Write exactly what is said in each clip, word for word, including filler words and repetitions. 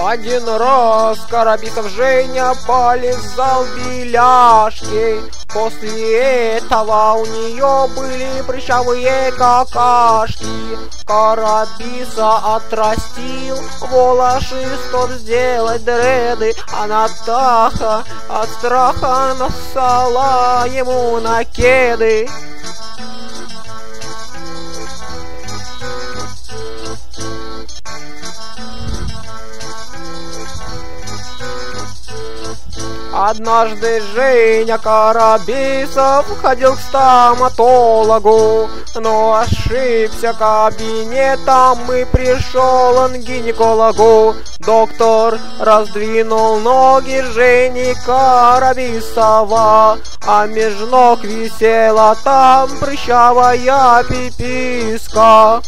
Один раз Коробисов Женя полезал беляшки. После этого у нее были прыщавые какашки. Коробиса отрастил волосы, чтоб сделать дреды, а Натаха от страха нассала ему на кеды. Однажды Женя Коробисов ходил к стоматологу, но ошибся кабинетом и пришел он к гинекологу. Доктор раздвинул ноги Жени Коробисова, а меж ног висела там прыщавая пиписка.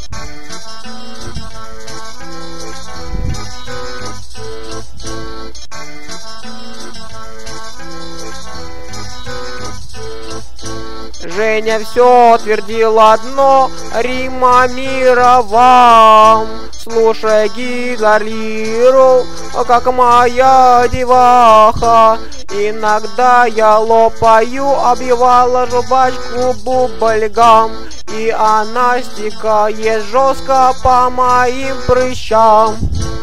Женя все твердил одно: Рима мира вам, слушай гитлеру, как моя деваха. Иногда я лопаю, обвивала жвачку бубльгам, и она стекает жестко по моим прыщам.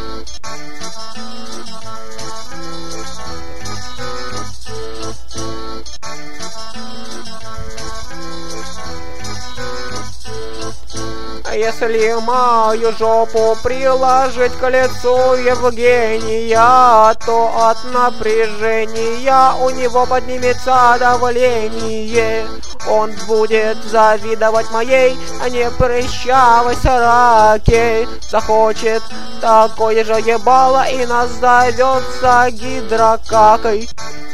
Если мою жопу приложить к лицу Евгения, то от напряжения у него поднимется давление. Он будет завидовать моей непрыщавой сраке, захочет такое же ебало и назовется гидрокакой.